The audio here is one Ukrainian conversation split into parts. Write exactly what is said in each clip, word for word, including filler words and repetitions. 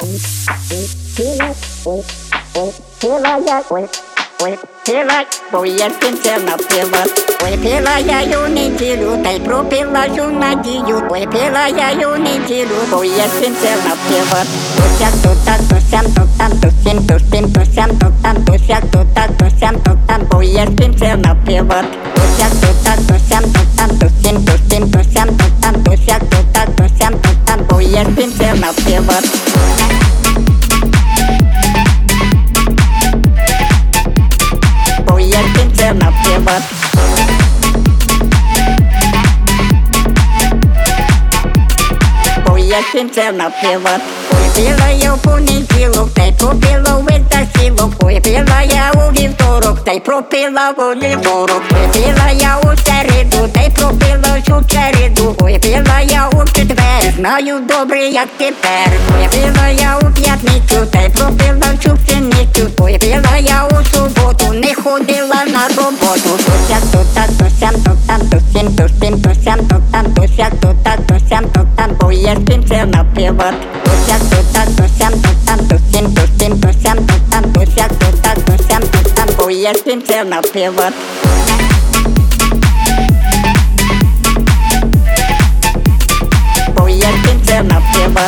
Ой, пила, бо я кінця напила. Ой, пила я ю неділю, та й пропила ю надію. Ой, пила я ю неділю, бо я кінця напила. То сяк, то так, то сям, то там, то сім, то сім, то сям, то там, то сяк, то так, то сям, то там, бо я кінця напила. То сяк, то так, то сям, то там, то сім, то сім, то сям, то там, то сяк, то так, то сям, то там, бо я кінця напила. Я кінця напила. Бо я кінця напила. Ой, пила я в понеділок, та й пропила в витахілок. Ой, пила я у вівторок, та й пропила в вівторок. Ой, пила я у середу, та й пропила всю череду. Ой, пила я у четвер, знаю добре, як тепер. Ой, пила я у п'ятницю, та й пропила всю пшеницю. Ой, пила я у суботу, не ходила на роботу. То сяк, то так, то сям, то там, то сім, то сім, то сям, то там, то сяк, то так, то сям, то там, бо я кінця напила. То сяк, то так, то сям, то там, то сім, то сім, то сям, то там, то сяк, то так, то сям, то там, бо я кінця напила. Бо я кінця напила.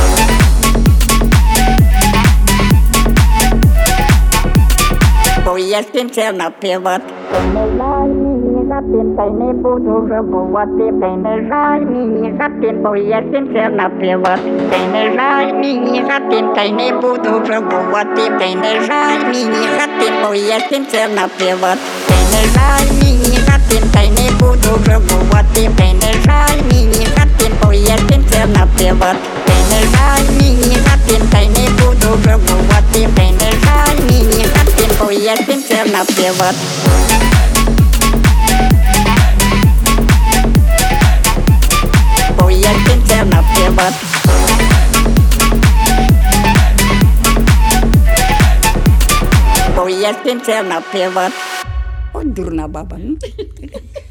Бо я кінця напила. Не жаль мені за тим, та й не буду жалувати. Та й не жаль мені за тим, бо я кінця напила. Та й не жаль мені за тим, та й не буду жалувати. Та й не жаль мені за тим, бо я кінця напила. Та й не жаль мені за тим, та й не буду жалувати. Та й не жаль мені за тим, бо я кінця напила. Та й не жаль мені за тим, та й не буду жалувати. Та й не жаль мені за тим, бо я кінця напила. Бо я кінця напила. Бо я кінця напила. От дурна баба.